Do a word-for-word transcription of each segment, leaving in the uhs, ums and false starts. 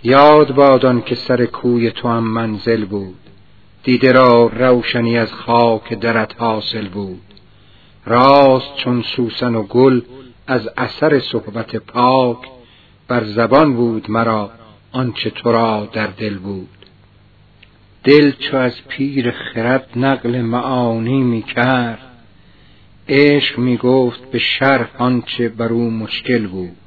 یاد بادان که سر کوی تو هم منزل بود، دیده را روشنی از خاک درت حاصل بود. راست چون سوسن و گل از اثر صحبت پاک، بر زبان بود مرا آنچه تو را در دل بود. دل چو از پیر خرد نقل معانی می کرد، عشق می گفت به شرح آنچه بر او مشکل بود.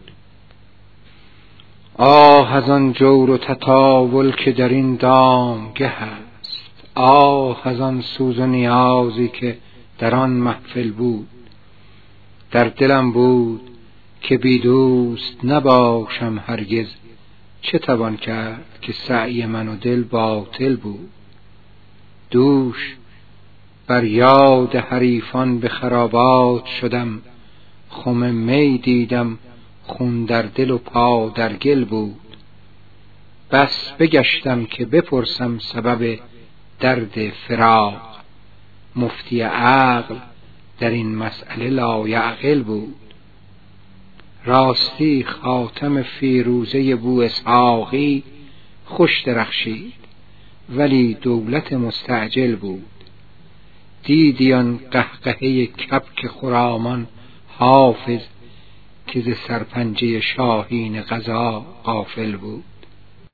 آه از آن جور و تطاول که در این دامگه هست، آه از آن سوز و نیازی که در آن محفل بود. در دلم بود که بی دوست نباشم هرگز، چه توان کرد که سعی من و دل باطل بود. دوش بر یاد حریفان به خرابات شدم، خم می دیدم خون در دل و پا در گل بود. بس بگشتم که بپرسم سبب درد فراق، مفتی عقل در این مسئله لایعقل بود. راستی خاتم فیروزه بو اسحاقی خوش درخشید، ولی دولت مستعجل بود. دیدی آن قهقهه کبک خرامان حافظ، که ز سرپنجه شاهین قضا غافل بود.